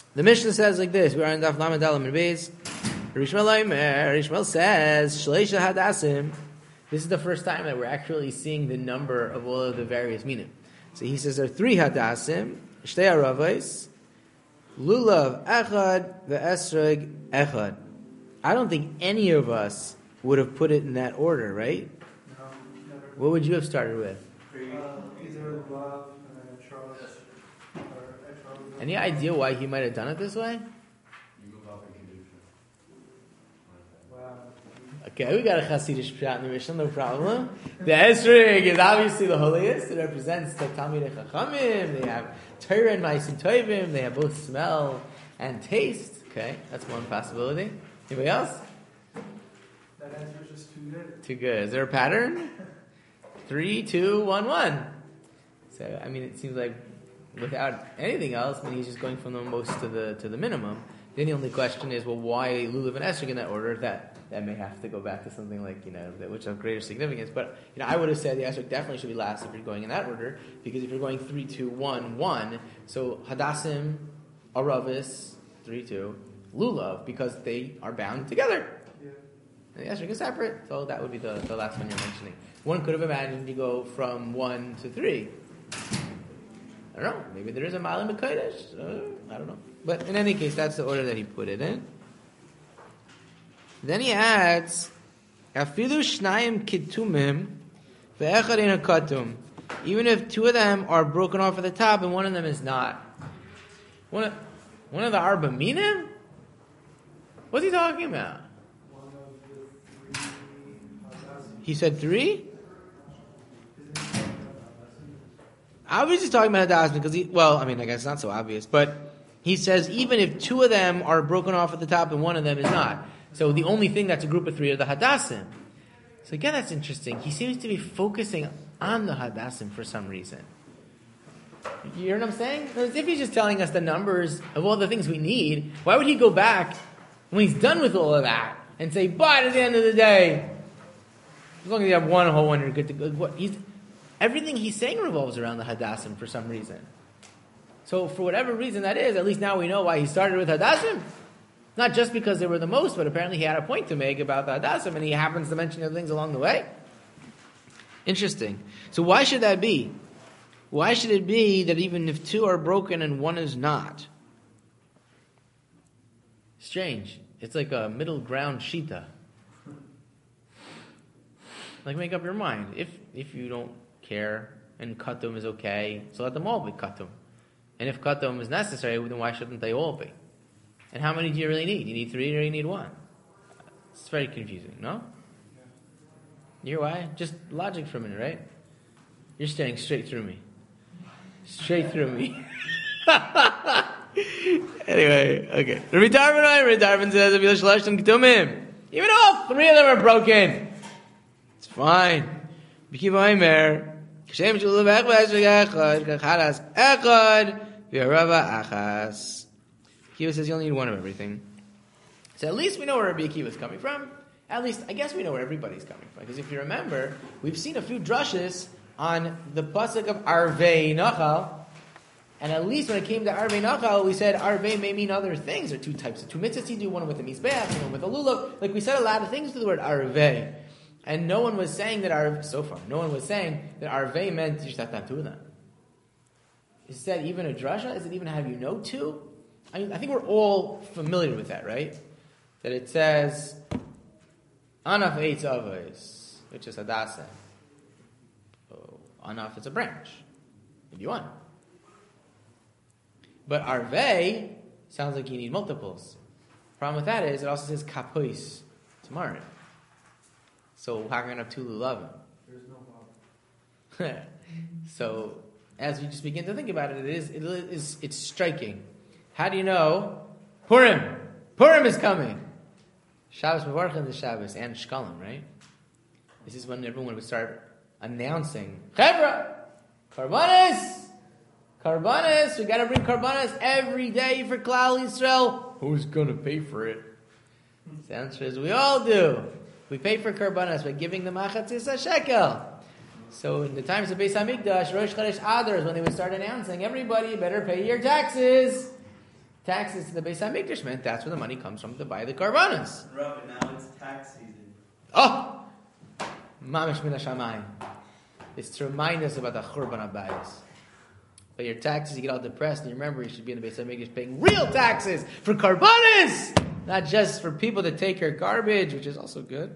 The Mishnah says like this. We are in Daf Lamed Aleph and Beis. Rishmael says Shleisha Hadasim. This is the first time that we're actually seeing the number of all of the various minim. So he says there are 3 Hadasim, Shtei Aravos, Lulav Echad, Ve'esrog Echad. I don't think any of us would have put it in that order, right? No, never. What would you have started with? Either love and then etrog, or etrog. Any idea why he might have done it this way? Wow. Okay, we got a Hasidic pshat in the Mishnah, no problem. The Esrog is obviously the holiest. It represents the Talmidei Chachamim. They have Torah and Ma'asim Tovim. They have both smell and taste. Okay, that's one possibility. Anybody else? That answer is just too good. Too good. Is there a pattern? 3, 2, 1, 1. So, I mean, it seems like without anything else, I mean, he's just going from the most to the minimum. Then the only question is, well, why Lulav and Esrog in that order? That may have to go back to something like, which of greater significance. But, I would have said the Esrog definitely should be last if you're going in that order, because if you're going 3, 2, 1, 1, so Hadassim, Aravis, 3, 2, Lulav, because they are bound together. Yeah. And the Esrog is separate, so that would be the last one you're mentioning. One could have imagined you go from 1 to 3. I don't know. Maybe there is a Malim B'Kodesh. I don't know. But in any case, that's the order that he put it in. Then he adds, Afilu Shnayim Kitumim Ve'echad Ein HaKatum. Even if 2 of them are broken off at the top and one of them is not. One of the Arba Minim? What's he talking about? One of the 3 Hadasim. He said 3? Isn't he talking about Hadasim? I was just talking about Hadasim because I guess it's not so obvious, but he says even if 2 of them are broken off at the top and one of them is not. So the only thing that's a group of 3 are the Hadasim. So again, that's interesting. He seems to be focusing on the Hadasim for some reason. You hear what I'm saying? As if he's just telling us the numbers of all the things we need, why would he go back when he's done with all of that and say, but at the end of the day, as long as you have one whole one, you're good to go. Everything he's saying revolves around the Hadassim for some reason. So for whatever reason that is, at least now we know why he started with Hadassim. Not just because they were the most, but apparently he had a point to make about the Hadassim, and he happens to mention other things along the way. Interesting. So why should that be? Why should it be that even if 2 are broken and 1 is not? Strange. It's like a middle ground shita. Like, make up your mind. If you don't care and katum is okay, so let them all be katum. And if katum is necessary, then why shouldn't they all be? And how many do you really need? You need 3 or you need 1? It's very confusing, no? You hear why? Just logic for a minute, right? You're staring straight through me. Straight through me. Anyway, okay. Rabbi Darvin says, if you shalosh them ketumim, even if 3 of them are broken, it's fine. B'kiva Omer, Kashem shulav echad, kachadas echad, v'arava achas. Akiva says you only need 1 of everything. So at least we know where Rabbi Akiva is coming from. At least, I guess we know where everybody's coming from. Because if you remember, we've seen a few drushes on the pasuk of Arvei Nachal. And at least when it came to Arvei Nachal, we said Arvei may mean other things. There are 2 types of 2 mitzvahs. You do one with a mizbeach, one with a lulav. Like we said a lot of things to the word Arvei. And no one was saying that so far, no one was saying that Arvei meant Yishtat Tuna. Is that even a drasha? Is it even have 2? I think we're all familiar with that, right? That it says Anaf Eitz Avos, which is Hadassim. Anaf is a branch. If you want. But Arvei sounds like you need multiples. Problem with that is it also says Kapois tomorrow. So how can I have 2 lulavim? There's no problem. So as we just begin to think about it, it's striking. How do you know? Purim is coming. Shabbos Mevarchim the Shabbos and Shkalim, right? This is when everyone would start announcing, Chevra, Karbanis, we gotta bring Karbanis every day for Klal Yisrael. Who's gonna pay for it? The answer is we all do. We pay for Karbanis by giving them Achatzis HaShekel. So in the times of Beis HaMikdash, Rosh Chodesh Adar is when they would start announcing, everybody better pay your taxes. taxes to the Beis HaMikdash meant that's where the money comes from to buy the karbanos. Rabbi, now it's tax season. Oh! Mamish min hashamayim. It's to remind us about the Churban Habayis. But your taxes, you get all depressed, and you remember you should be in the Beis HaMikdash paying real taxes for karbanos! Not just for people to take your garbage, which is also good.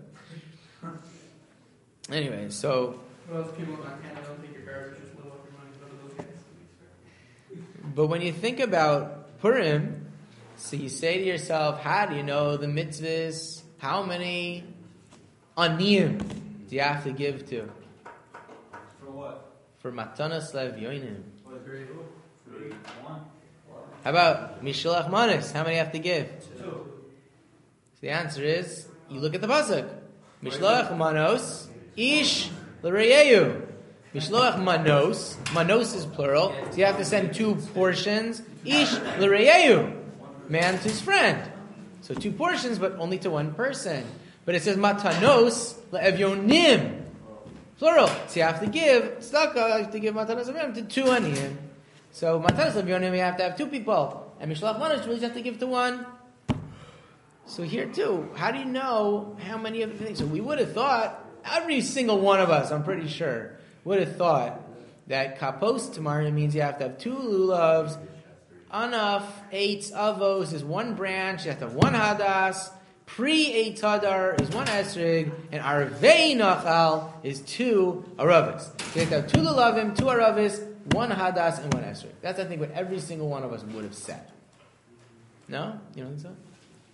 Anyway, so... Well, those people in Montana don't take your garbage, just live off your money, go to those guys. But when you think about Purim, so you say to yourself, how do you know the mitzvahs? How many aniyim do you have to give to? For what? For matanas levyonim. What grade? 1. How about mishloach manos? How many you have to give? 2. So the answer is, you look at the pasuk. Mishloach manos, ish l'reyehu. Mishloach manos, manos is plural, so you have to send 2 portions, ish l'reyehu, man to his friend. So 2 portions, but only to 1 person. But it says matanos le'evyonim, plural. So you have to give tzedakah, you have to give matanos le'evyonim to 2 aniyim. So matanos le'evyonim, you have to have 2 people, and mishloach manos, you have to give to 1. So here too, how do you know how many of the things? So we would have thought, every single one of us, I'm pretty sure, would have thought that kapos tamar means you have to have 2 lulavs, anaf, 8 avos is 1 branch, you have to have 1 hadas, pre-8 hadar is 1 esrig, and arvei nachal is 2 aravis. So you have to have 2 lulavim, 2 aravis, 1 hadas, and 1 esrig. That's, I think, what every single one of us would have said. No? You don't think so?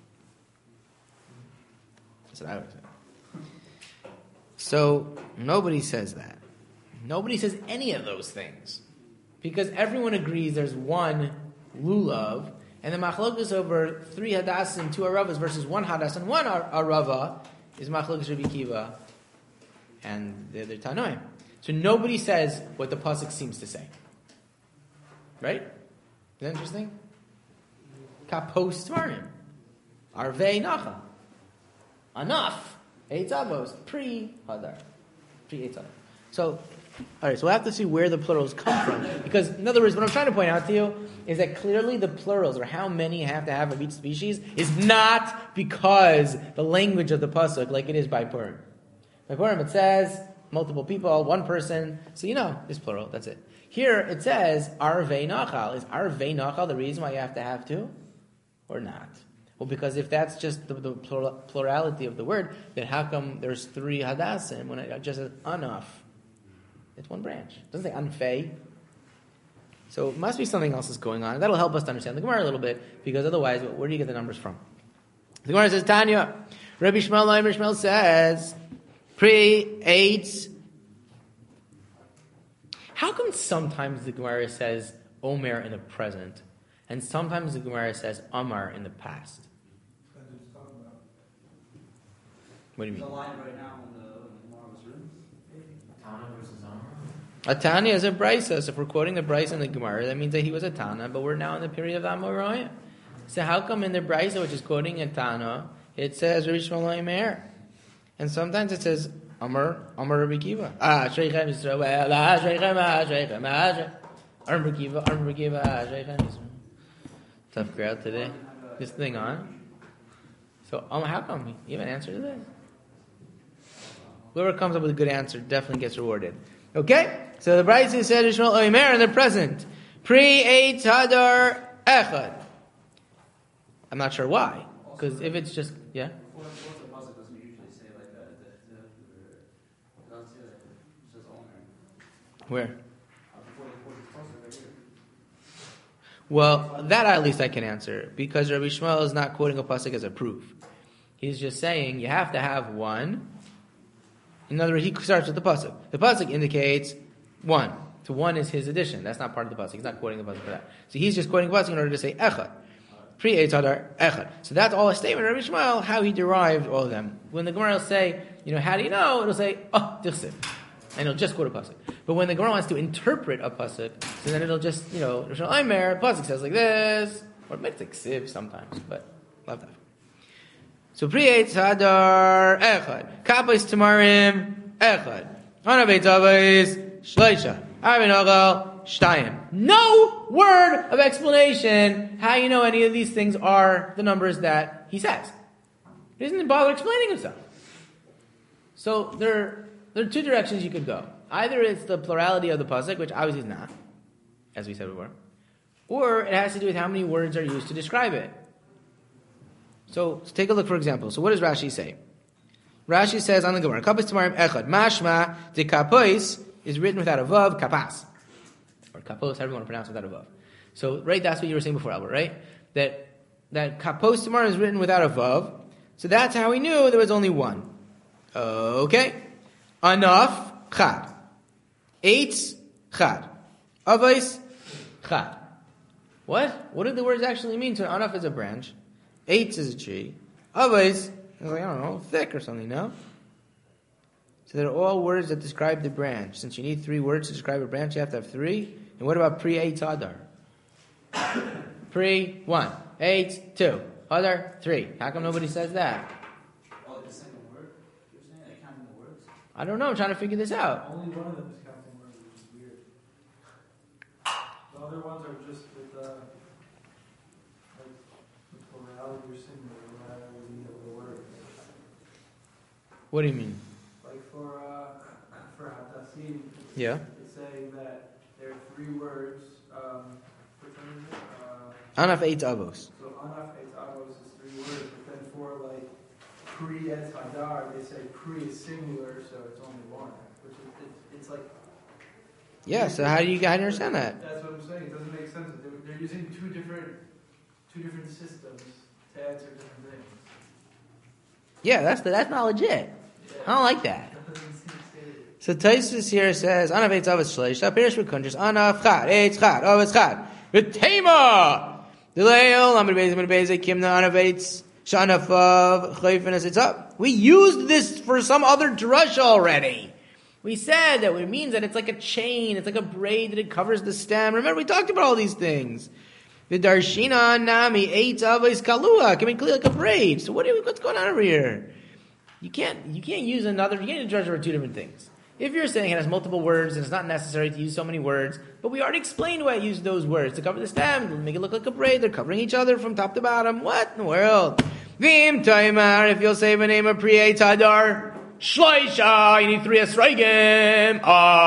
That's what I would say. So, nobody says that. Nobody says any of those things. Because everyone agrees there's 1 lulav, and the machlokas over 3 hadas and 2 aravas versus 1 hadas and 1 arava is machlokas Rabbi Kiva and the other Tanoim. So nobody says what the pasuk seems to say. Right? Is that interesting? Kapos tmarim. Arvei nacha. Enough. 8 avos. Pre-hadar. Pre-8 hadar. So, alright, so we'll have to see where the plurals come from. Because, in other words, what I'm trying to point out to you is that clearly the plurals, or how many you have to have of each species, is not because the language of the pasuk, like it is by Purim. By Purim it says, multiple people, 1 person, so you know, it's plural, that's it. Here it says, arvei nachal. Is arvei nachal the reason why you have to have 2? Or not? Well, because if that's just the plurality of the word, then how come there's 3 hadasim when it just says anaf? It's 1 branch. It doesn't say anfei. So it must be something else is going on. That'll help us to understand the Gemara a little bit, because otherwise, where do you get the numbers from? The Gemara says, Tanya, Rabbi Shmuel says, pre-8. How come sometimes the Gemara says Omer in the present, and sometimes the Gemara says Amar in the past? What do you mean? There's a line right now in the Gemara's room. Tana versus Amar. A Tanya is a Brisa. So if we're quoting the Brisa in the Gemara, that means that he was a Tana, but we're now in the period of Amoraim. So how come in the Brisa, which is quoting a Tana, it says Rabbi Shmuel Omer? And sometimes it says Amar Rabbi Kiva. Shreichem Yisrael, Shreichem, Rabbi Kiva, Shreichem Yisrael. Tough crowd today. This thing on. So how come? You have an answer to this? Whoever comes up with a good answer definitely gets rewarded. Okay? So the Brisa said Shmuel Omer in the present. Pre-8 hadar echad. I'm not sure why. Because if it's just, yeah? What's the pasuk doesn't usually say like that? It doesn't say that. It says Omer. Where? Before the pasuk right here. Well, that at least I can answer. Because Rabbi Shmuel is not quoting a pasuk as a proof. He's just saying you have to have 1. In other words, he starts with the pasuk. The pasuk indicates 1. So 1 is his addition. That's not part of the pasuk. He's not quoting the pasuk for that. So he's just quoting the pasuk in order to say echad. Pre-8 hadar echad. So that's all a statement of Rabbi Shmuel, how he derived all of them. When the Gemara will say, how do you know? It'll say, dichsiv. And it'll just quote a pasuk. But when the Gemara wants to interpret a pasuk, so then it'll just, Rosh Hashanah, pasuk says like this, or it might like siv sometimes, but love that. So pre-8 hadar echad, kapos tamarim echad, anabeit avos shleisha, arvei nachal shtayim. No word of explanation how you know any of these things are the numbers that he says. He doesn't bother explaining himself. So there are two directions you could go. Either it's the plurality of the pasuk, which obviously is not, as we said before, or it has to do with how many words are used to describe it. So let's take a look, for example. So what does Rashi say? Rashi says on the Gemara, Kapos Tamarim Echad, Mashma, the Kapos is written without a vav, Kapas. Or Kapos, however you want to pronounce it, without a vav. So, right, that's what you were saying before, Albert, right? That Kapos Tamarim is written without a vav. So that's how we knew there was only one. Okay. Anaf, Chad. Eitz, Chad. Avos, Chad. What? What do the words actually mean? So Anaf is a branch. Eitz is a tree. Avos, like, I don't know, thick or something, no? So they're all words that describe the branch. Since you need 3 words to describe a branch, you have to have 3. And what about pre-Eitz Adar? Pre, 1. Eitz, 2. Adar, 3. How come nobody says that? Oh, the second word? You're saying like counting the words? I don't know, I'm trying to figure this out. Only one of them is counting words, which is weird. The other ones are just with the plurality or singular, plurality of the word. What do you mean? Like for Hadasim, Yeah. it's saying that there are 3 words. Which one is it? Anaf Eitz Avos. So Anaf Eitz Avos is 3 words, but then for like Pri Etz Hadar, they say Pri is singular, so it's only 1. Which is, it's like. Yeah, so how do you understand that? That's what I'm saying. It doesn't make sense. They're using two different systems to answer different things. Yeah, that's not legit. Yeah. I don't like that. That doesn't seem stated. So Taisus here says, Anaf Eitz Avos Shleish, Tapirish V'Kuntres, Anaf Chad, Eitz Chad, Avos Chad, V'Tema! Deleil, Amid Bezei, Kimna, Anaf Eitz, Shanafav, Chayfin, it's up. We used this for some other drush already. We said that it means that it's like a chain, it's like a braid that it covers the stem. Remember, we talked about all these things. The Darshina Nami Eitz Avos Kalua can be clear like a braid. So what's going on over here? You can't use another. You can't judge over 2 different things. If you're saying it has multiple words and it's not necessary to use so many words, but we already explained why I used those words to cover the stem, make it look like a braid. They're covering each other from top to bottom. What in the world? Vim Taimar. If you'll say the name of Priya Tadar Shloisha, you need 3 esrogim.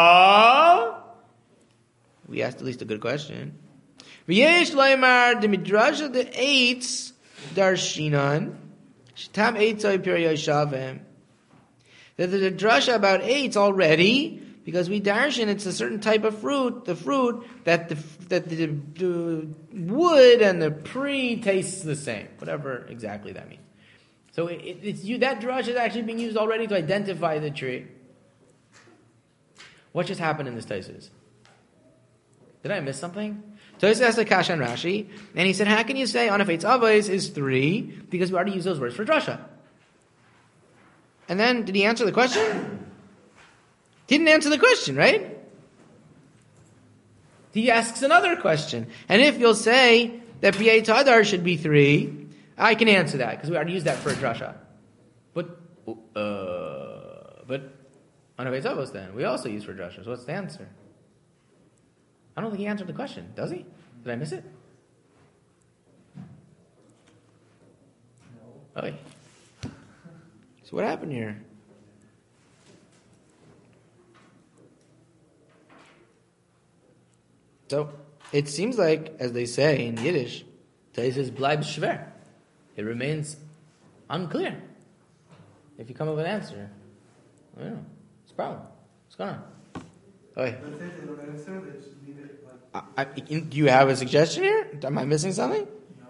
We asked at least a good question. V'yesh Laimar the midrash of the Eitz Darshinan. Shitam Eitzai Pirya Shavim. That there's a drasha about Eitz already, because we darshan it's a certain type of fruit, the fruit that the wood and the pre tastes the same, whatever exactly that means. So that drasha is actually being used already to identify the tree. What just happened in this Taisus? Did I miss something? Taisus asked a kasha on Rashi, and he said, how can you say Anaf Eitz Avos is 3, because we already used those words for drasha? And then, did he answer the question? Didn't answer the question, right? He asks another question. And if you'll say that Priyei Tadar should be 3, I can answer that, because we already used that for a drasha. But Anaf Eitz Avos then, we also use for drasha. So what's the answer? I don't think he answered the question. Does he? Did I miss it? No. Okay. So what happened here? So it seems like, as they say in Yiddish, Taisus bleib schwer. It remains unclear. If you come up with an answer, I don't know. It's a problem. What's going on? Okay. But if they don't answer, they just leave it like. Do you have a suggestion here? Am I missing something? No.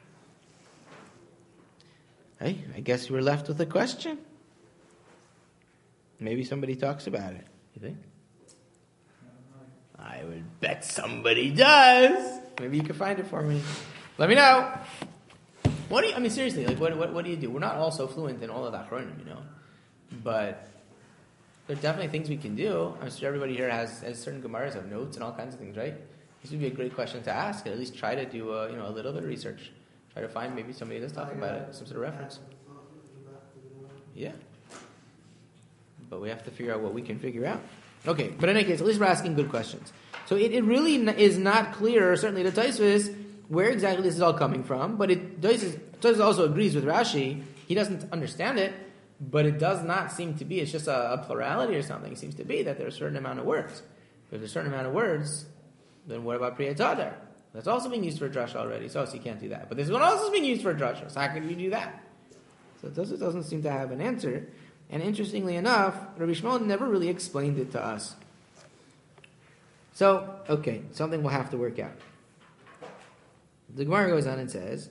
Hey, I guess we're left with a question. Maybe somebody talks about it. You think? I would bet somebody does. Maybe you can find it for me. Let me know. What do you? I mean, seriously, like, what do you do? We're not all so fluent in all of that Achronim, but there are definitely things we can do. I'm sure everybody here has certain Gemaras have notes and all kinds of things, right? This would be a great question to ask, and at least try to do a little bit of research. Try to find maybe somebody that's talking about it, some sort of reference. Yeah. But we have to figure out what we can figure out. Okay, but in any case, at least we're asking good questions. So it really is not clear, certainly to Tosfos, where exactly this is all coming from. But Tosfos also agrees with Rashi. He doesn't understand it, but it does not seem to be. It's just a plurality or something. It seems to be that there are a certain amount of words. If there's a certain amount of words, then what about Priya Tadar? That's also being used for a drasha already, so you can't do that. But this one also is being used for a drasha, so how can you do that? So Tosfos doesn't seem to have an answer. And interestingly enough, Rabbi Shmuel never really explained it to us. So, okay, something we'll have to work out. The Gemara goes on and says,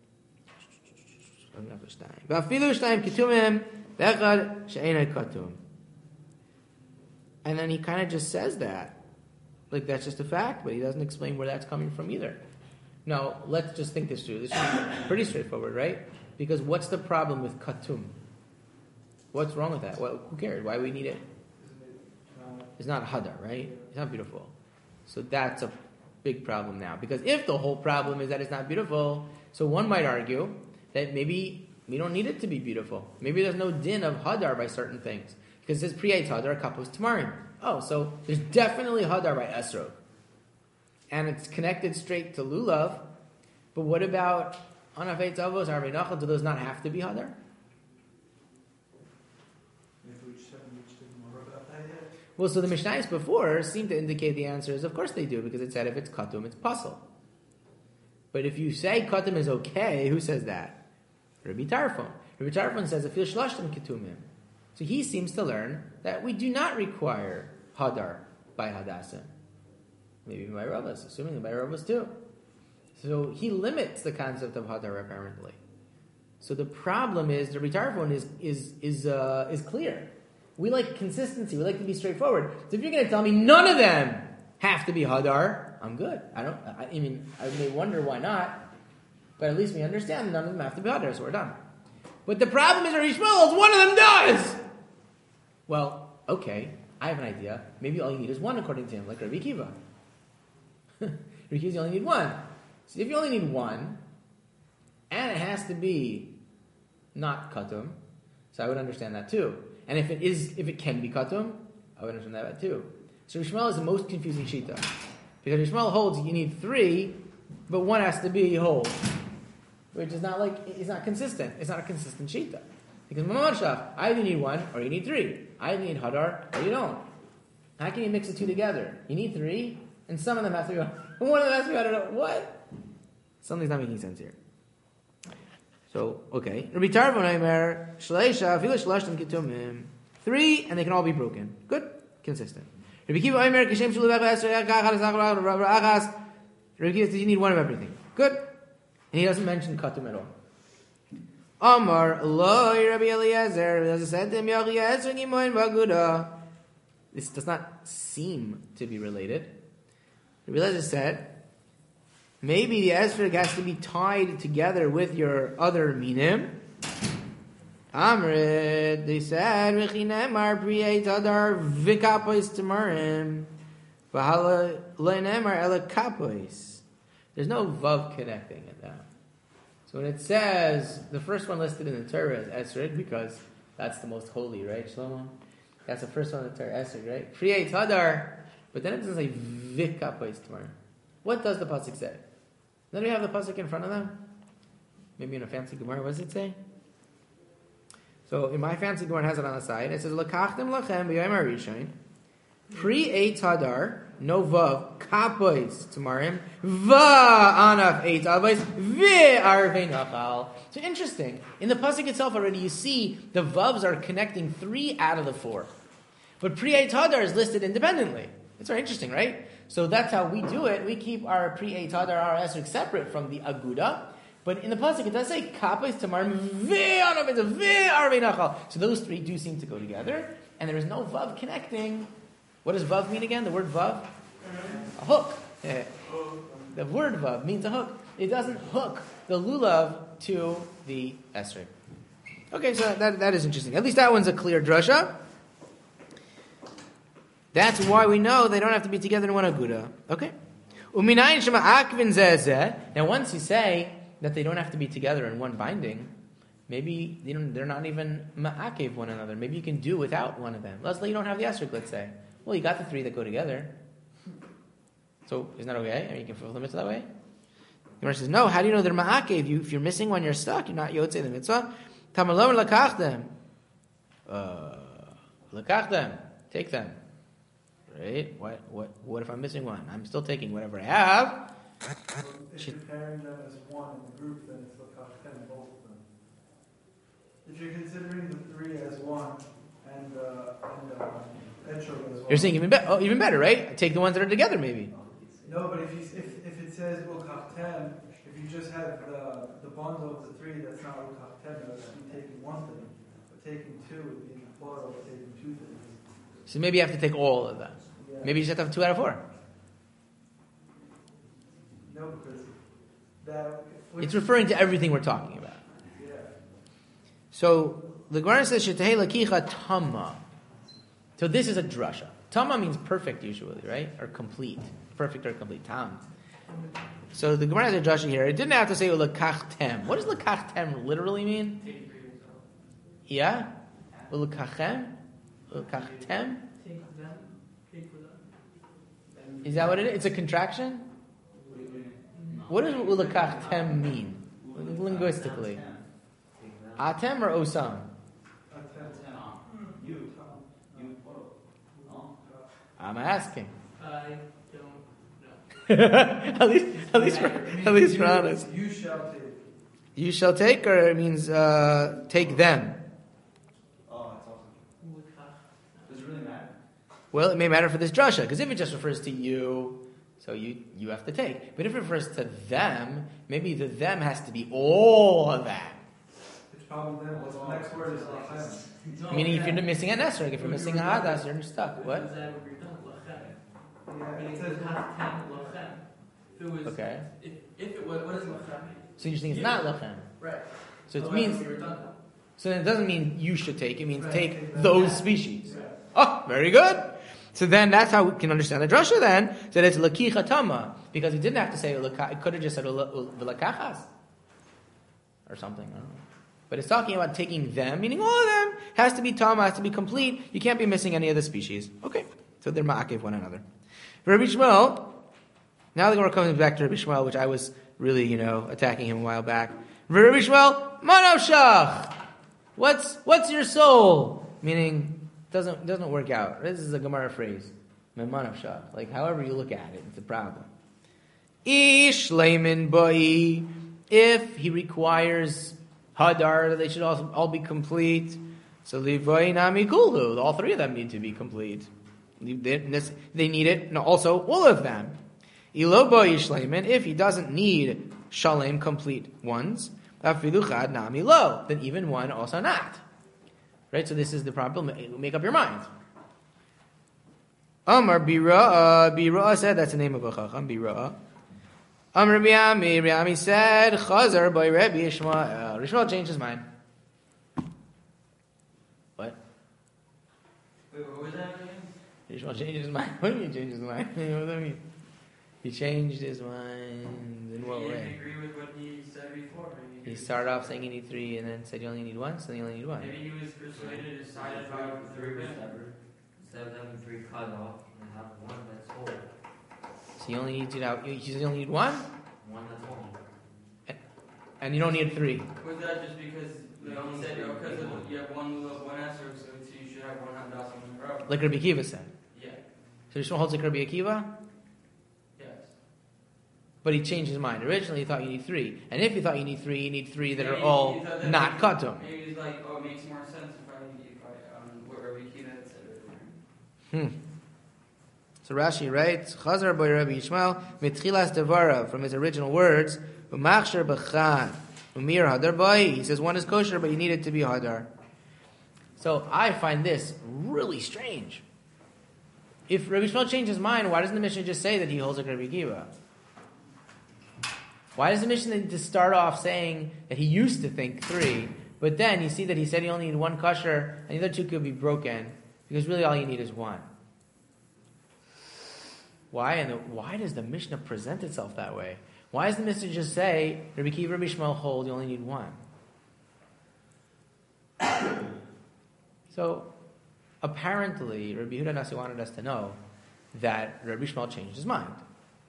and then he kind of just says that. Like, that's just a fact, but he doesn't explain where that's coming from either. Now, let's just think this through. This is pretty straightforward, right? Because what's the problem with katum? What's wrong with that? Well, who cares? Why do we need it? It's not hadar, right? It's not beautiful. So that's a big problem now. Because if the whole problem is that it's not beautiful, so one might argue that maybe we don't need it to be beautiful. Maybe there's no din of hadar by certain things. Because it says priyat hadar kapos tamarim. Oh, so there's definitely hadar by esrog. And it's connected straight to lulav. But what about anafei tavos, arvei nachal? Do those not have to be hadar? Well, so the Mishnayos before seem to indicate the answer is, of course they do, because it said if it's katum, it's pasul. But if you say katum is okay, who says that? Rabbi Tarfon. Rabbi Tarfon says, if you're shlashtim ketumim. So he seems to learn that we do not require hadar by hadassim. Maybe by Ravas, assuming by Ravas too. So he limits the concept of hadar apparently. So the problem is, the Rabbi Tarfon is clear. We like consistency. We like to be straightforward. So if you're going to tell me none of them have to be hadar, I'm good. I may wonder why not, but at least we understand none of them have to be hadar, so we're done. But the problem is, Rabbi Shmuel, one of them does. Well, okay, I have an idea. Maybe all you need is one, according to him, like Rabbi Kiva. Rabbi Kiva, you only need one. So if you only need one, and it has to be not katum, so I would understand that too. And if it can be katum, I would understand that too. So Rishmael is the most confusing shita. Because Rishmael holds you need three, but one has to be whole. Which is not it's not consistent. It's not a consistent shita. Because Mamad either you need one or you need three. Either you need hadar or you don't. How can you mix the two together? You need three, and some of them have to be one of them has to be hadar. What? Something's not making sense here. So, okay. Rabbi Tarfon Aimer, Shleisha, Fila Shlashtam Ketumim. Three, and they can all be broken. Good. Consistent. Rabbi Kiva Aimer, Kishem Shuluvach, Rabbi Kiva says you need one of everything. Good. And he doesn't mention Katum at all. Amar, Loi, Rabbi Eliezer, this does not seem to be related. Rabbi Eliezer said, maybe the esrog has to be tied together with your other minim. Amrit, they said, Rechinemar priyat hadar v'kapois tamarim, v'hala leinemar ela kapois. There's no vav connecting it now. So when it says the first one listed in the Torah is esrog, because that's the most holy, right, Shlomo? That's the first one in the Torah, esrog, right? Priyat hadar, but then it doesn't say v'kapois tamarim. What does the pasuk say? Then we have the pasuk in front of them. Maybe in a fancy Gemara, what does it say? So in my fancy Gemara, it has it on the side. It says, "Lekachtem lachem b'yom harishon, pre-eit hadar, no vav, kapois tamarim, va'anaf eit avos, ve'arvei nachal." So interesting. In the pasuk itself already, you see the vavs are connecting 3 out of the 4, but pre-eit hadar is listed independently. It's very interesting, right? So that's how we do it. We keep our pre-eit hadar, our esrog separate from the aguda. But in the pasuk it does say kapos tamarim ve'anav ve'arvei nachal. So those 3 do seem to go together, and there is no vav connecting. What does vav mean again? The word vav, a hook. The word vav means a hook. It doesn't hook the lulav to the esrog. Okay, so that is interesting. At least that one's a clear drasha. That's why we know they don't have to be together in one aguda. Okay. Now once you say that they don't have to be together in one binding, maybe they're not even ma'akev one another. Maybe you can do without one of them. Let's say you don't have the esrog, let's say. Well, you got the 3 that go together. So isn't that okay? I mean, you can fulfill the mitzvah that way. The Gemara says, no, how do you know they're ma'akev? If you're missing one, you're stuck. You're not yotzei the mitzvah. Tamalom lakachdem. Lakachdem. Take them. Right? What if I'm missing one? I'm still taking whatever I have. If you're pairing them as one in the group, then it's Lakach 10, both of them. If you're considering the three as one and Etrog as one. You're saying even better, right? Take the ones that are together, maybe. No, but if it says Lakach 10, if you just have the bundle of the three, that's not Lakach 10, that would be taking one thing. But taking two would be plural, but taking two things. So maybe you have to take all of them. Yeah. Maybe you just have to have 2 out of 4. No, because that... It's referring to everything we're talking about. Yeah. So the Gemara says Shetahei lakicha tama. So this is a drasha. Tama means perfect usually, right? Or complete. Perfect or complete. Tam. So the Gemara has a drasha here. It didn't have to say lakachtem. What does lakachtem literally mean? Yeah? Lakachem? Lakachtem? Take them, take for them. Is that what it is? It's a contraction? What does ulakachtem mean? Linguistically. Atem or osam? I'm asking. I don't know. at least for honest. You shall take. You shall take, or it means take them. Oh, that's awesome. Does it really matter? Well, it may matter for this drasha, because if it just refers to you, so you have to take. But if it refers to them, maybe the them has to be all of that. It's probably them. What's the next word is lachem. No, Meaning if okay. you're missing an esrog, if you're missing a hadas, you're stuck. What? Is that what you're done? Lachem. Yeah, Meaning it says lachem, lachem. If it was, Okay. if it was, what does lachem mean? So you're saying it's not lachem. Right. So it Otherwise means, you're done. so then it doesn't mean you should take, it means Right. take those species. Yeah. Oh, very good. So then that's how we can understand the drasha then, that it's lakicha tama, because it didn't have to say, it could have just said v'lakachas, or something, I don't know. But it's talking about taking them, meaning all of them, has to be tama, has to be complete, you can't be missing any of the species. Okay, so they're ma'akev one another. Rabbi Shmuel, now the Gemara comes back to Rabbi Shmuel, which I was really, attacking him a while back. Rabbi Shmuel, manavshach! What's your soul? Meaning, doesn't work out. This is a Gemara phrase. Manavshach. Like, however you look at it, it's a problem. Ish leimin boi. If he requires hadar, they should also all be complete. So livoi nami kulhu. All 3 of them need to be complete. They need it, and also all of them. Ilo boi ish leimin. If he doesn't need shalem complete ones, afilu chad nami lo. Then even one also not. Right, so this is the problem. Make up your mind. Amar Bira'a said, that's the name of a chacham, Bira'a. Amar Rabbi Ami said, Chazar by Rabbi Yishmael. Yishmael changed his mind. What? Wait, what was that again? Yishmael changed his mind. What do you mean change his mind? What does that mean? He changed his mind in what He didn't way? agree with what he said before. Maybe He started off saying you need 3 and then said you only need 1, so then you only need 1. Maybe he was persuaded, decided by the three men. Instead of having 3 cut off and have 1 that's whole. So you only need you only need 1? 1 that's whole. And you don't need 3. Was that just because they only said because you have one answer, so you should have one hadas on the row? Like Rabbi Akiva said. Yeah. So Yishmael holds like Rabbi Akiva? Yes. But he changed his mind. Originally, he thought you need 3. And if you thought you need 3, you need 3 that are Maybe all he thought that not katum. Maybe he's like, oh, it makes more sense if I what Rabbi Akiva had said earlier. So Rashi writes, Chazar by Rabbi Yishmael, mitchilas devara, from his original words, umachshir b'chad, umir hadar bai. He says 1 is kosher, but you need it to be hadar. So I find this really strange. If Rabbi Yishmael changed his mind, why doesn't the Mishnah just say that he holds like Rabbi Akiva? Why does the Mishnah need to start off saying that he used to think 3, but then you see that he said he only needed 1 kosher, and the other 2 could be broken, because really all you need is 1. Why? And why does the Mishnah present itself that way? Why does the Mishnah just say, Rabbi Akiva, Rabbi Shmuel hold, you only need 1? So, apparently, Rabbi Yehuda Nasi wanted us to know that Rabbi Shmuel changed his mind.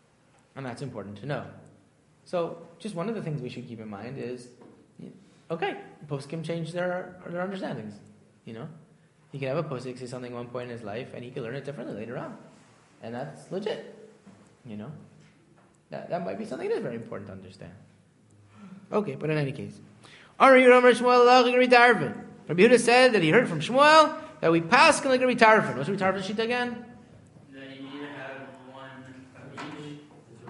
And that's important to know. So, just one of the things we should keep in mind is, okay, poskim change their understandings. You know, he can have a posik say something at one point in his life, and he can learn it differently later on, and that's legit. You know, that might be something that is very important to understand. Okay, but in any case, Rabbi Yehuda said that he heard from Shmuel that we pass like Rabbi Tarfon. What's Rabbi Tarfon's sheet again? Then you need to have one of each.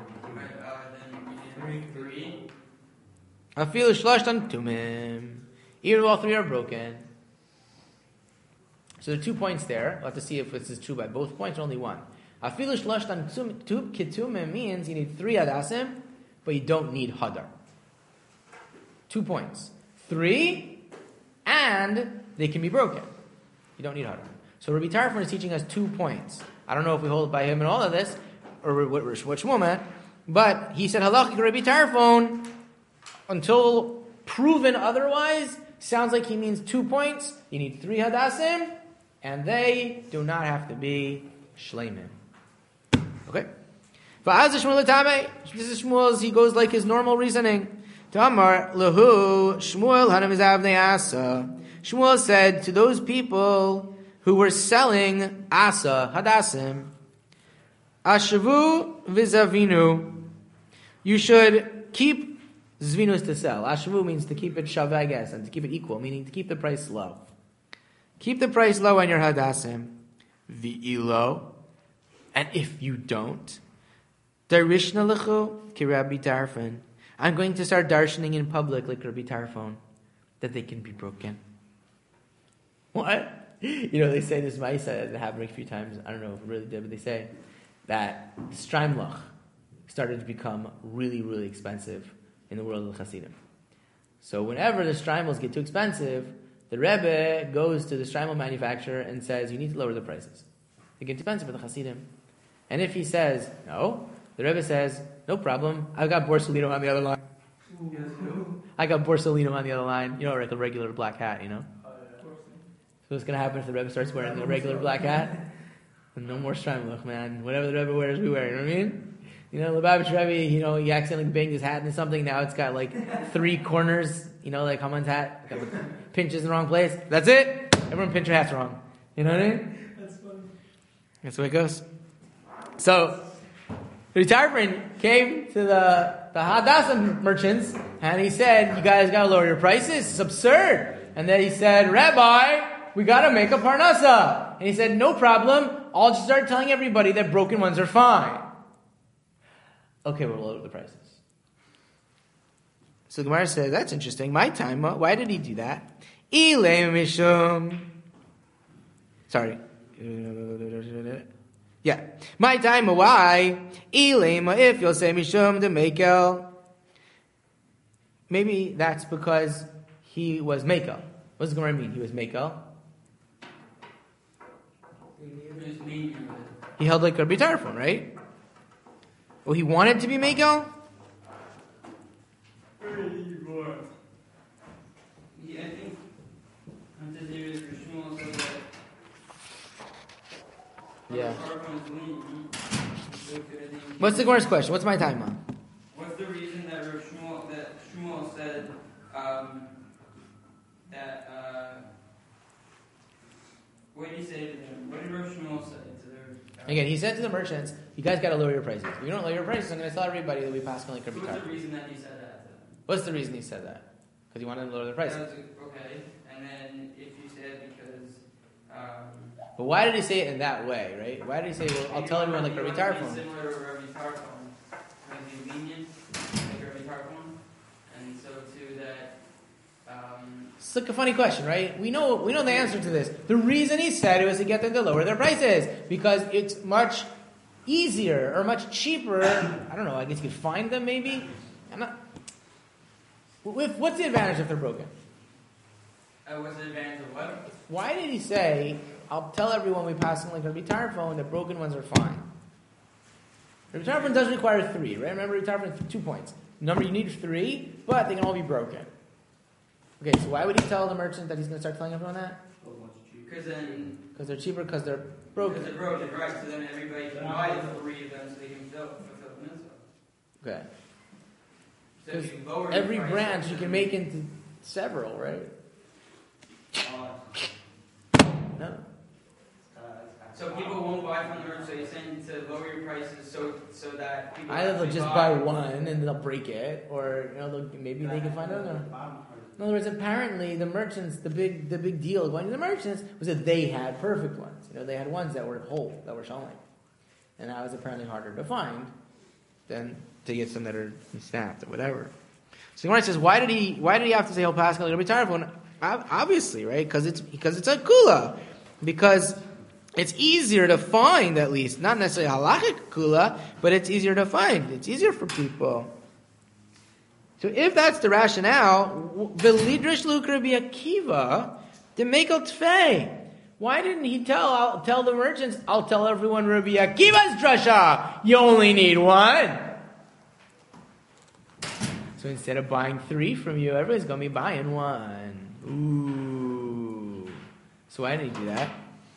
Then you need three. Afilu shlashtan tumim. Even if all three are broken. So there are 2 points there. We'll have to see if this is true by both points or only one. Afilu shlashtan kitumim means you need 3 hadasim, but you don't need hadar. 2 points. 3, and they can be broken. You don't need hadar. So Rabbi Tarfon is teaching us 2 points. I don't know if we hold by him in all of this, or what Shmuel meant, but he said halachic Rabbi Tarfon, until proven otherwise, sounds like he means 2 points. You need 3 hadasim, and they do not have to be shleimim. Okay? This is Shmuel's, he goes like his normal reasoning. Tamar lahu Shmuel hanam izavnei asa. Shmuel said to those people who were selling asa hadasim, ashavu v'zavinu. You should keep zvinus to sell. Ashavu means to keep it shaveh, and to keep it equal, meaning to keep the price low. Keep the price low on your hadasim. V'ilo, and if you don't, darishna lechu ki Rabbi Tarfon. I'm going to start darshaning in public like Rabbi Tarfon, that they can be broken. What? You know, they say this ma'isa that happened a few times. I don't know if it really did, but they say that Streimlach started to become really, really expensive in the world of the Hasidim. So whenever the Streimels get too expensive, the Rebbe goes to the Streimel manufacturer and says, you need to lower the prices. They get too expensive for the Hasidim. And if he says, no, the Rebbe says, no problem. I've got Borsalino on the other line. I got Borsalino on the other line. You know, like a regular black hat, you know? So what's going to happen if the Rebbe starts wearing a regular black hat? And no more Streimlach, man. Whatever the Rebbe wears, we wear. You know what I mean? You know, Lubavitch Rebbe, you know, he accidentally banged his hat into something. Now it's got like 3 corners, you know, like Haman's hat. Got the pinches in the wrong place. That's it. Everyone pinch your hats wrong. You know what I mean? That's funny. That's the way it goes. So, Rabbi Tarfon came to the Hadassah merchants and he said, you guys got to lower your prices. It's absurd. And then he said, Rabbi, we got to make a parnasa. And he said, no problem. I'll just start telling everybody that broken ones are fine. Okay, we'll lower the prices. So Gemara says, that's interesting. My time, why did he do that? Sorry. Yeah. My time, why? If you'll say Mishum the Mekel. Maybe that's because he was Mekel. What does Gemara mean? He was Mekel? He held like Rabbi Tarfon, right? Well, he wanted to be Mekel? Yeah, I think Shmuel said that. Yeah. What's the Gemara's question? What's my time on? What's the reason that Shmuel said what did he say to them? What did Shmuel say to their? Again, he said to the merchants, "You guys got to lower your prices. If you don't lower your prices, I'm going to tell everybody that we pass on like Rabbi Tarfon." What's the reason that he said that to them? What's the reason he said that? Because he wanted to lower their prices. Okay, and then if you said because. But why did he say it in that way, right? Why did he say, well, I'll tell everyone like Rabbi Tarfon? Similar to Rabbi Tarfon. Was he lenient like Rabbi Tarfon? And so too that... It's like a funny question, right? We know the answer to this. The reason he said it was to get them to lower their prices. Because it's much easier or much cheaper. I don't know, I guess you could find them maybe. What's the advantage if they're broken? What's the advantage of what? Why did he say, I'll tell everyone we pass on like Rabbi Tarfon, the broken ones are fine? Rabbi Tarfon does require 3, right? Remember, Rabbi Tarfon 2 points. Number, you need 3, but they can all be broken. Okay, so why would he tell the merchant that he's going to start telling everyone that? Because they're cheaper, because they're broken. Because they're broken, right? So then everybody can buy 3 of them so they can fulfill the mitzvah. Okay. So if you lower Every your price, branch you can make into several, right? No. So people won't buy from the merchant. So you're saying to lower your prices so that people Either they'll actually just buy one and they'll break it, or maybe they can find another. In other words, apparently the merchants, the big deal going to the merchants was that they had perfect ones. They had ones that were whole, that were showing, and that was apparently harder to find than to get some that are snapped or whatever. So the Gemara says, why did he have to say El Pascal? It'll be tired. Obviously, right? Because it's a kula, because it's easier to find, at least not necessarily halachic kula, but it's easier to find. It's easier for people. So if that's the rationale, the Lidrish Luk Rabbi Akiva, the Mekel Tfei. Why didn't he tell the merchants, I'll tell everyone Rabbi Akiva's drasha, you only need one. So instead of buying 3 from you, everybody's going to be buying 1. Ooh. So why didn't he do that?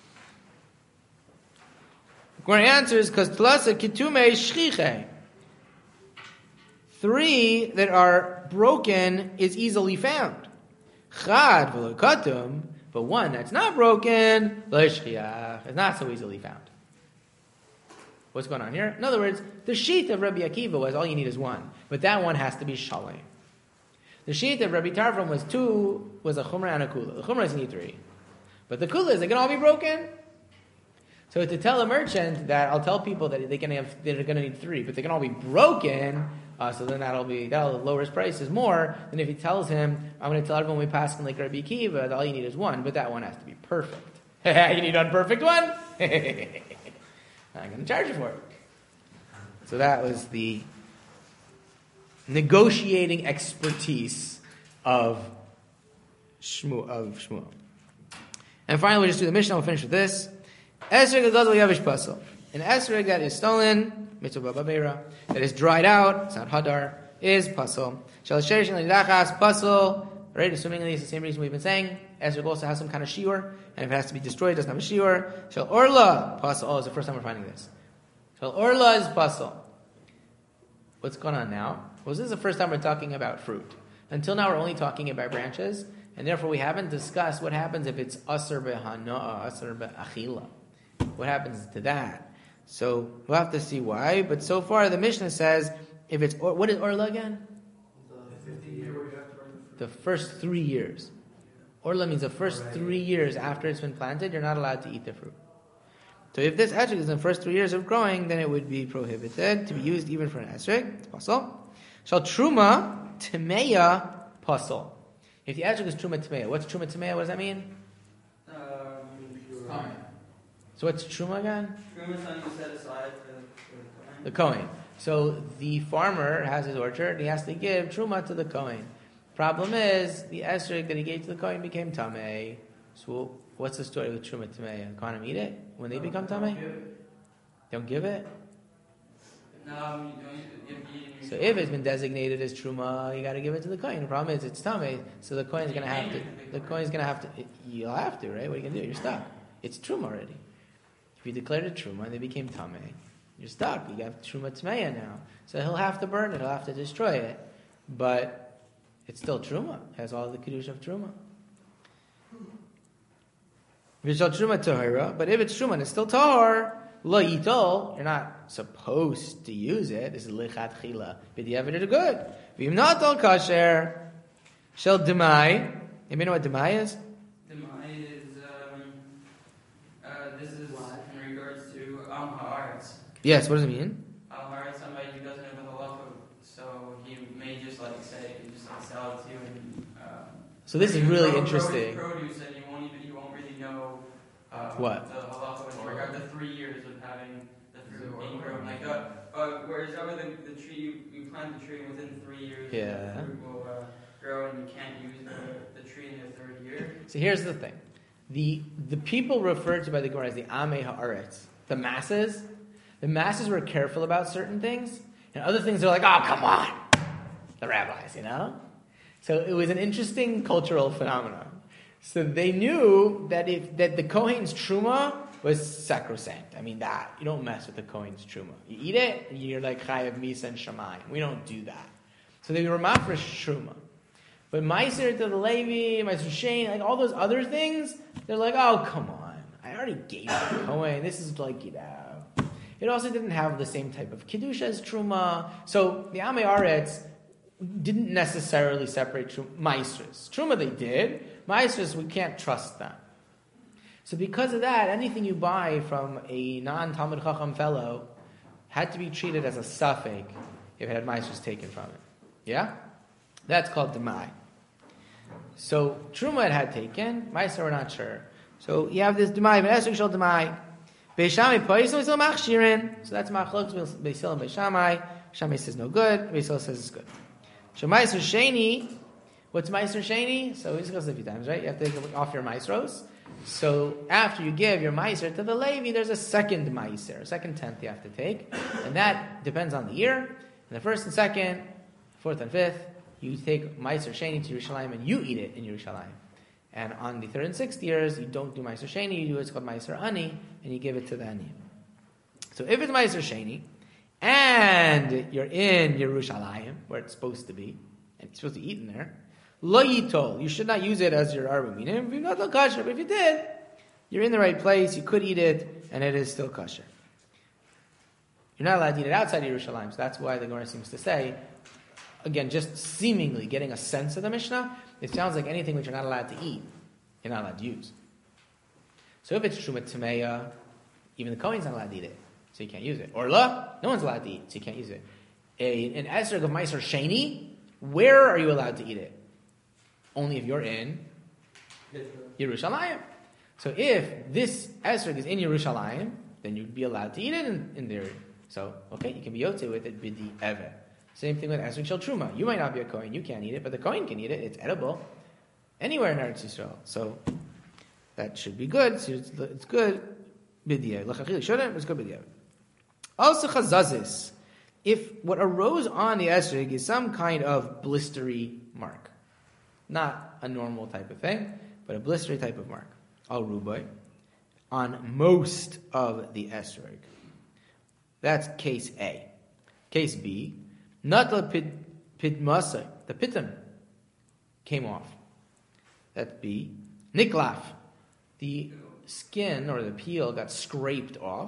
The Gemara answers, because Tlasa Kitume Shchiche. 3 that are broken is easily found. Chad v'lo katum, but 1 that's not broken, lo shchiach, is not so easily found. What's going on here? In other words, the sheet of Rabbi Akiva was all you need is 1, but that 1 has to be shalem. The sheet of Rabbi Tarfon was 2, was a chumrah and a kula. The chumrah is need 3, but the kula is they can all be broken. So to tell a merchant that I'll tell people that they're going to need 3, but they can all be broken. So then that'll lower his prices more than if he tells him, I'm going to tell everyone we pass in like Rabbi Akiva that all you need is 1, but that 1 has to be perfect. You need one perfect one? I'm going to charge you for it. So that was the negotiating expertise of Shmuel. And finally, we'll just do the Mishnah. We'll finish with this. Esrog Gadol Yavish Pasol. An esrog that is stolen, mitzvah babera, that is dried out, it's not hadar, is pasol. Shal sherish and lidachas pasol. Right, assuming it's the same reason we've been saying. Esrog also has some kind of shiur, and if it has to be destroyed, it doesn't have a shiur. Shal orla pasol. Oh, it's the first time we're finding this. Shal orla is pasol. What's going on now? Well, this is the first time we're talking about fruit. Until now, we're only talking about branches, and therefore we haven't discussed what happens if it's asr behana'a, asr be'achila. What happens to that? So we'll have to see why. But so far, the Mishnah says, if it's what is orla again? The 50 year where you have to burn the fruit. The first 3 years. Orla means the first 3 years after it's been planted, you're not allowed to eat the fruit. So if this esrog is in the first 3 years of growing, then it would be prohibited to be used even for an esrog. It's pasol. Shall truma tmeya pasol. If the esrog is truma tmeya, what's truma tmeya? What does that mean? So what's truma again? Truma is something you set aside for the Kohen. So the farmer has his orchard, and he has to give truma to the Kohen. Problem is, the esrog that he gave to the Kohen became tamei. So what's the story with truma tamei? Kohanim eat it when they become tamei? Don't give it? No, you don't. So if it's been designated as truma, you got to give it to the Kohen. The problem is it's tamei, so the Kohen's going to have to. The Kohen's going to have to. You'll have to, right? What are you going to do? You're stuck. It's truma already. If you declared it truma and they became tamei, you're stuck. You got truma tmeya now, so he'll have to burn it. He'll have to destroy it, but it's still truma. It has all the kedusha of truma. V'shal truma tahira, but if it's truma and it's still tahor, lo yitol, you're not supposed to use it. This is lichat chila. B'diavad are good. V'im not al kasher, shel demai. You know what demai is? Demai is this is in regards to haaretz. Yes. What does it mean? Haaretz, somebody who doesn't have the halacha, so he may just say just sell it to you. And, so this is really interesting. Produce, and you won't really know what the halacha in regard to 3 years of having the fruit being grown. Like whereas over the tree, you plant the tree within 3 years, the fruit will grow, and you can't use the tree in the 3rd year. So here's the thing. The people referred to by the Gemara as the Amei Haaretz, the masses were careful about certain things, and other things they're like, oh, come on, the rabbis, So it was an interesting cultural phenomenon. So they knew that that the Kohen's truma was sacrosanct. I mean, that you don't mess with the Kohen's truma. You eat it, and you're like chayav misa and shamayim. We don't do that. So they were mafresh truma. But Meiser to the Levi, Meiser Shane, like all those other things, they're like, oh, come on. I already gave it to Kohen. This is like, It also didn't have the same type of Kiddush as Truma. So the Amei Aretz didn't necessarily separate Meisers. Truma they did. Meisers, we can't trust them. So because of that, anything you buy from a non-Talmud Chacham fellow had to be treated as a suffix if it had Meisers taken from it. Yeah? That's called Demai. So Truma it had taken, Meiser we're not sure. So you have this Demai, but Esrog Shal Demai. Beishamai Paiso is still Machshirin. So that's Machlok, Beisil and Beishamai. Beishamai says no good, Beisil says it's good. Shemaiser Sheni, what's Meiser Sheni? So we discussed it a few times, right? You have to take off your Meisros. So after you give your Meiser to the Levi, there's a second Meiser, a second tenth you have to take. And that depends on the year. And the first and second, fourth and fifth, you take Meiser Sheni to Yerushalayim and you eat it in Yerushalayim. And on the third and sixth years, you don't do Meiser Sheni, you do what's called Meiser Ani, and you give it to the Ani. So if it's Meiser Sheni, and you're in Yerushalayim, where it's supposed to be, and you're supposed to eat in there, Lo Yitol, you should not use it as your Arba Minim, if you're not kosher, but if you did, you're in the right place, you could eat it, and it is still kosher. You're not allowed to eat it outside Yerushalayim, so that's why the Gemara seems to say, again, just seemingly getting a sense of the Mishnah, it sounds like anything which you're not allowed to eat, you're not allowed to use. So if it's Truma Tameya, even the Kohen's not allowed to eat it, so you can't use it. Or no one's allowed to eat, so you can't use it. An Esrog of Meiser Sheni, where are you allowed to eat it? Only if you're in Yerushalayim. So if this Esrog is in Yerushalayim, then you'd be allowed to eat it in there. So, okay, you can be yotze with it b'di evet. Same thing with Esrog Shel Truma. You might not be a Kohen, you can't eat it, but the Kohen can eat it. It's edible anywhere in Eretz Yisrael. So that should be good. So it's good. B'di evet. Shouldn't, it's good b'di evet. Also chazazis. If what arose on the Esrog is some kind of blistery mark, not a normal type of thing, but a blistery type of mark, al rubai, on most of the Esrog. That's case A. Case B. Natla pitmasai, the pitum came off. That's B. Niklaf, the skin or the peel got scraped off.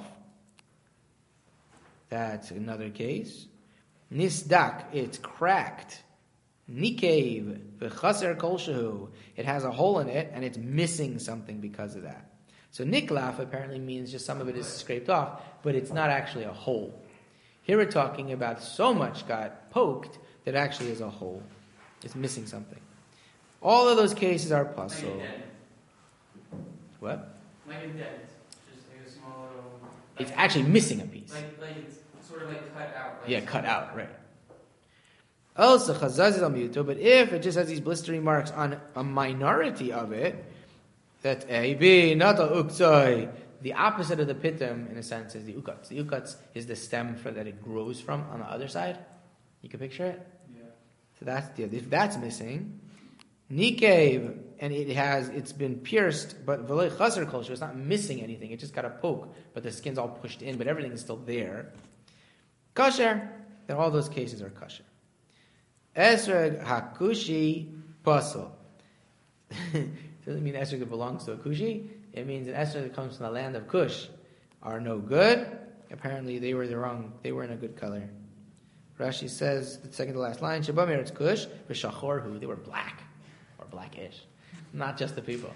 That's another case. Nisdak, it's cracked. Nikev, v'chaser kol shehu, it has a hole in it and it's missing something because of that. So niklaf apparently means just some of it is scraped off, but it's not actually a hole. Here we're talking about so much got poked that actually is a hole. It's missing something. All of those cases are puzzle. What? Like a dent. Just like a small little... It's actually missing a piece. Like it's sort of like cut out. Like yeah, cut out, right. Also, chazaz is al miyuto, but if it just has these blistering marks on a minority of it, that's A. B. Not a uktzoi. The opposite of the pitum, in a sense, is the ukatz. The ukatz is the stem that it grows from on the other side. You can picture it? Yeah. So that's if that's missing. Nikev, and it's been pierced, but v'loi chaser kol shehu, it's not missing anything. It just got a poke, but the skin's all pushed in, but everything is still there. Kosher, then all those cases are kosher. Esrog hakushi pasol. Doesn't mean esrog that belongs to a kushi. It means an esrog that comes from the land of Kush are no good. Apparently they were they were in a good color. Rashi says, the second to last line, Shabamir it's Kush, v'shachorhu, they were black, or blackish. Not just the people.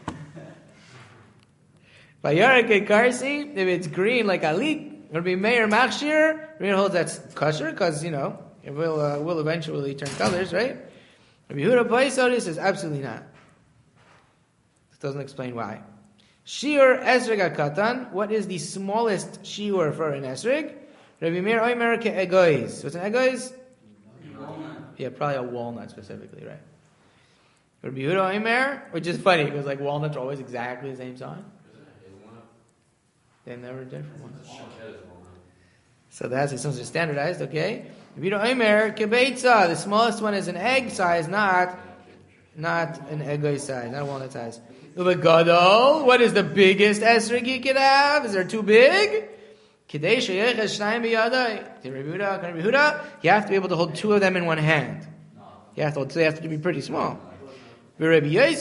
Vayarek karsi, if it's green like alit, it'll be meir machshir, Rabbi holds that's kosher, because, it will eventually turn colors, right? Rabbi Yehuda Baisari says, absolutely not. This doesn't explain why. Shiur esreg akatan, what is the smallest shiur for an esreg? Rabbi Meir oimer ke'egoiz. What's an egoiz? walnut. Yeah, probably a walnut specifically, right? Rabbi Yehuda oimer, which is funny, because walnuts are always exactly the same size. They're never different ones. So that's it. So it's standardized, okay? Rabbi Yehuda oimer kebeitza, the smallest one is an egg size, not an egoiz size, not a walnut size. Ubegadol, what is the biggest esrog you could have? Is there too big? Kidei sheyeches shnayim biyadai. You have to be able to hold two of them in one hand. You have to, so they have to be pretty small. Even if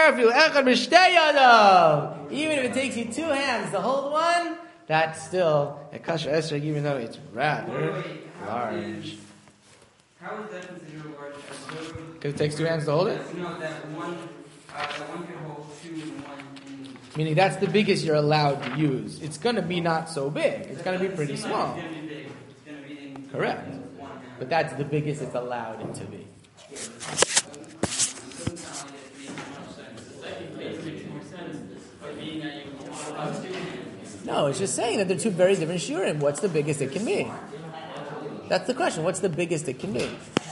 it takes you two hands to hold one, that's still a kasher esrog, even though it's rather large. How is that considered large? Because it takes two hands to hold it? No, that one can hold two in one. Meaning that's the biggest you're allowed to use. It's going to be not so big. It's going to be pretty small. It's going to be big. It's going to be in Correct. one hand. But that's the biggest it's allowed it to be. No, it's just saying that they're two very different shiurim. What's the biggest it can be? That's the question. What's the biggest it can be?